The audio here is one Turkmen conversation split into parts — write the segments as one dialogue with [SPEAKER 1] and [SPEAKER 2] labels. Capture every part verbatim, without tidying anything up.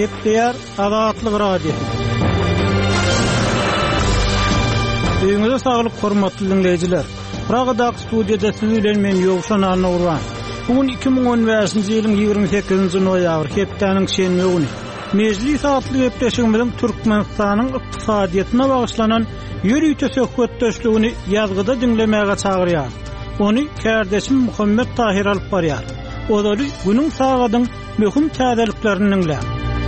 [SPEAKER 1] diýer Azatlyk radiosu. Öňüňizde saglyk hormatly dinleýijiler. Pragadak studiýada siz bilen men Ýowşan Anawran. Bugün iki ming on beşinji ýylyň ýygrimi sekizinji noýabr hepdeniň şenme güni. Mejlis atly gepleşigimiziň Türkmenistanyň ykdysadyýatyna bagyşlanan ýürüýte söhbetdeşligini ýazgyda dinlemäge çagyrýar. Ony kärdeşim Muhammed Tahir alyp barýar. Olary günüň sagadyň möhüm täzeliklerini dinleýär.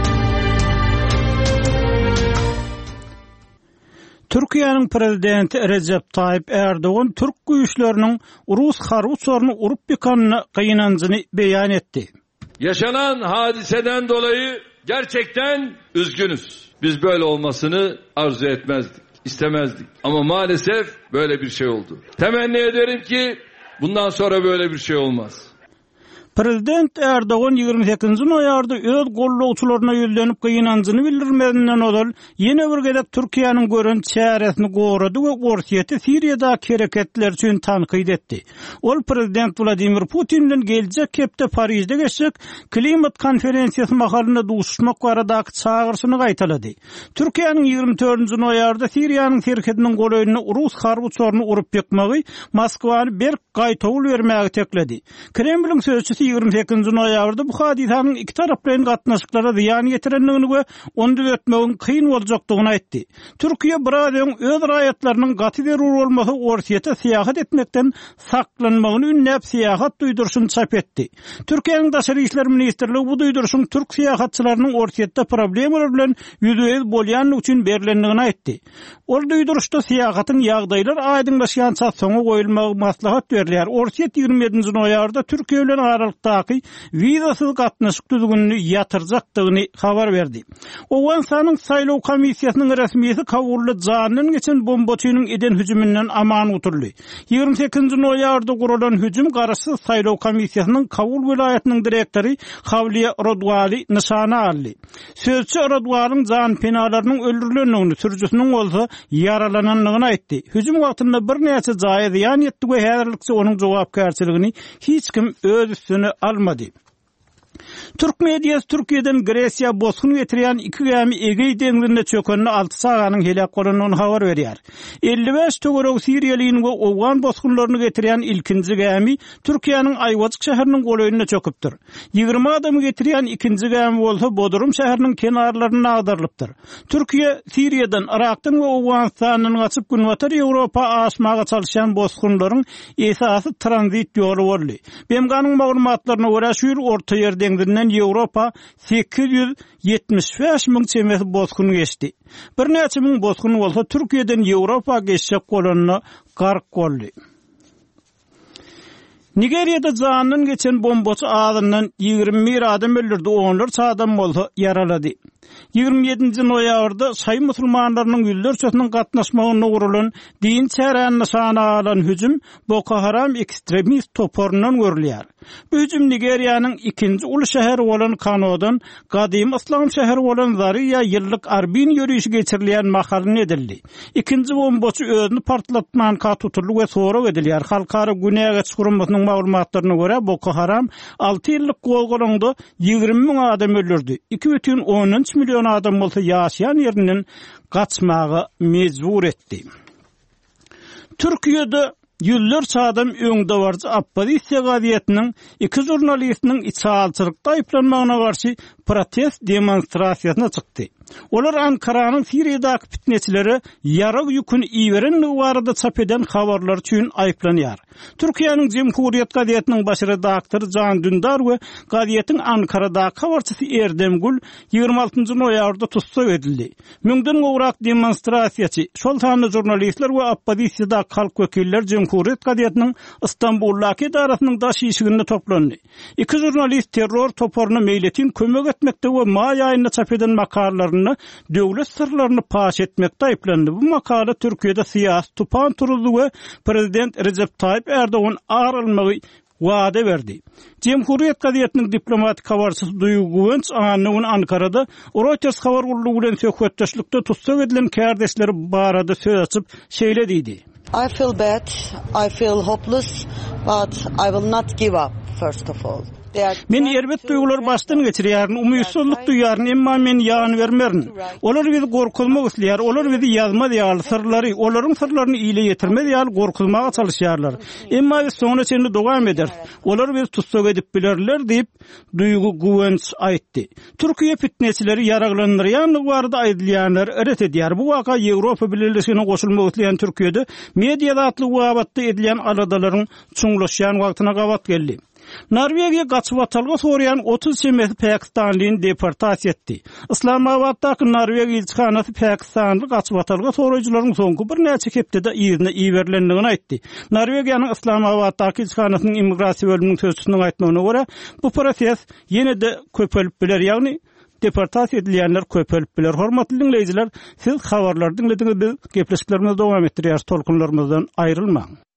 [SPEAKER 1] Türkiýanyň prezidenti Recep Tayyip Erdoğan Türk güýçleriniň Rus harbuçlaryny urup ýykanyny gynanjyny beýan etdi.
[SPEAKER 2] Yaşanan hadiseden dolayı gerçekten üzgünüz. Biz böyle olmasını arzu etmezdik, istemezdik. Ama maalesef böyle bir şey oldu. Temenni ederim ki bundan sonra böyle bir şey olmaz.
[SPEAKER 1] Prezident Erdoğan ýygrimi sekizinji noýabryda öz gollawçylaryna ýölenip gynanjyny bildirmedinden odal ýene bir gezek Türkiýanyň gören çäresini gorady we Orsiýety Siriýada hereketler üçin tanqid etdi. Ol prezident Vladimir Putin'den geljek hepde Parisde geçecek klimat konferensiýasy mahalynda duşmak barada çağırşyny gaýtalady. Türkiýanyň ýygrimi dördünji noýabryda Siriýanyň hereketiniň goraýyny Rus harbuçlaryny urup ýykmagy Moskwany bir gaýtawl bermäge tekledi. Kremliň sözçüsi ýygrimi sekizinji noýabrda bu hadisanyň iki tarap bilen gatnaşyklara ziýan getirenligini we onu düzeltmegiň kyn boljakdygyny aýtdy. Türkiýe birazdan öz raýatlarynyň gaty derur bolmasy Orsiýete seýahat etmekden saklanmagyny ünnäp seýahat duýdurşyny çap etdi. Türkiýanyň Daşary işler ministrligi bu duýdurşyň türk seýahatçylarynyň Orsiýetde problemler bilen ýüzüýüz bolýanlygy üçin berilendigini aýtdy. Ol duýdurşda seýahatyň ýagdaýlar aýdynlaşýança soňa goýulmagy maslahat berilýär. Orsiýet ýygrimi ýedinji noýabrda Türkiýe bilen aralyktagı wizasyz gatnaşyk düzgünini ýatyrjakdygyny habar berdi. Owensanyň saýlaw komissiýasynyň resmiýeti Kabulda janyň geçen bombaçynyň eden hüjümünden aman uturly. ýygrimi sekizinji noýabrda guralan hüjüm garaşy saýlaw komissiýasynyň Kabul vilayatynyň direktori Havliya Rodwali nyşana aldy. Sözçü Rodwaliň jan penalarynyň öldürilendigini, sürücüsiniň bolsa yaralananlygyny aýtdy. Hüjüm wagtynda bir näçe jaýa ziýan ýetdi we häzirlikçe onuň jogapkärçiligini hiç kim öz üstüne almadı. Türk mediýasy Türkiýeden Gresiýa bosgun getirýän iki gämi Egey deňizinde çökenini alty saganyň helak bolanyny habar berýär. elli beş tögerek Siriýalyň we Owgan bosgunlaryny getirýän ilkinji gämi Türkiýanyň Aýwazık şäheriniň golaýyna çöküpdir. ýygrimi adamy getirýän ikinji gämi bolsa Bodrum şäheriniň kenarlaryna agdarylypdyr. Türkiýe Siriýadan, Irakdan we Owganistanyň gaçyp günwatar Ýewropa aşmaga çalyşan bosgunlaryň esasy tranzit ýoly boldy. B M G'nyň maglumatlaryna görä şu ýyl Orta Ýer deňizinden Ýewropa sekiz ýüz ýetmiş beş miň çemesi bosgun geçdi. Bir näçe miň bosgun bolsa Türkiýeden Ýewropa geçjek bolanyny gark boldy. Nigeriýada janyň geçen bombaçy adamdan ýygrimi bir adam öldürdi, onlarca adam bolsa yaralady. ýygrimi ýedinji noýabrda şaý musulmanlarynyň ýüzlerçesiniň gatnaşmagyna urulan din çären nyşana alan hüjüm Boko Haram ekstremist toporundan görülýär. Bu hüjüm Nigeriýanyň ikinji uly şäheri bolan Kanodan gadym islam şäheri bolan Zaria ýyllyk Arbin ýürüýüşi geçirilýän mahalyn edildi. İkinji bombaçy özüni partlatman ka tutuldy we sorak edilýär. Halkara Günäge çykurmasynyň maglumatlaryna görä Boko Haram alty ýyllyk golgolanda ýygrimi miň adam öldürdi. iki butun on üç milyon adam bolsa ýaşaýan ýerinden gaçmagy mejbur etdi. Türkiýede ýüllerçe adam öňde barjy oppozisiýa gaziýetiniň iki jurnalistiniň içalçylykda aýplanmagyna garşy protest demonstrasiýasyna çykdy. Olar Ankaranyň Siriýadaky fitneçileri ýarag ýüküni iýerenligi barada çap eden habarlar üçin aýplanýar. Türkiýanyň Cumhuriyet gaziýetiniň baş redaktory Can Dündar we gaziýetiň Ankaradaky habarçysy Erdemgül ýygrimi altynjy noýabrda tutsak edildi. Müňden gowrak demonstrasiýaçy, şol sanly jurnalistler we oppozisiýada halk wekiller Cumhuriyet gaziýetiniň Istanbuldaky edarasynyň daş ýyşiginde toplandy. İki jurnalist terror toporuny meýletin kömek etmekde we may aýynda çap eden makalalarny döwlet sırlaryny paş etmekde aýplandy. Bu makala Türkiýede syýasy tupan turuldy we prezident Recep Tayyip Erdoğan aýrylmagy wada berdi. Cumhuriyet gaziýetiniň diplomatik habarçysy Duýgu Güwenç anyny Ankarada Reuters habar gurulugy bilen söhbetdeşlikde tutsak edilen kärdeşleri barada söz açyp şeýle diýdi.
[SPEAKER 3] I feel bad, I feel hopeless, but I will not give up first of all.
[SPEAKER 1] Men erbet duygular baştan geçirýäryn, umytsuzlyk duýaryn, emma men ýan bermerin. Olar bizi gorkulmak isleýär, olar bizi ýazma diýýär, sirlary, olaryň sirlaryny ýyle ýetirme diýýär, gorkulmaga çalyşýarlar. Emma biz soňra çenli dowam eder. Olar bizi tutsak edip bilerler diýip duýgu güwenç aýtdy. Türkiýe fitneçileri ýaraglandyrýanlygy barada aýdylýanlar eret edýär. Bu waka Ýewropa Birleşigine goşulmak isleýän Türkiýede mediada atly wagtda edilýän aladalaryň çuňlaşýan wagtyna gabat geldi. Norvegiýa gaçyp atalga sorýan otuz semesi Pakistanlyny deportasiýa etdi. Islamabaddaky Norvegiýa elçixanasy Pakistanly gaçyp atalga soraýjylaryň soňky bir näçe hepdede ýerine iýerlendigini aýtdy. Norvegiýanyň Islamabaddaky elçixanasynyň immigrasiýa bölüminiň sözçüsiniň aýtmagyna görä, bu proses ýene-de köpelip biler, ýagny deportasiýa edilýänler köpelip biler. Hormatly dinleýijiler, siz habarlar dinlediňiz, biz gepleşiklerimizi dowam etdirýär, tolkunlarymyzdan aýrylmaň.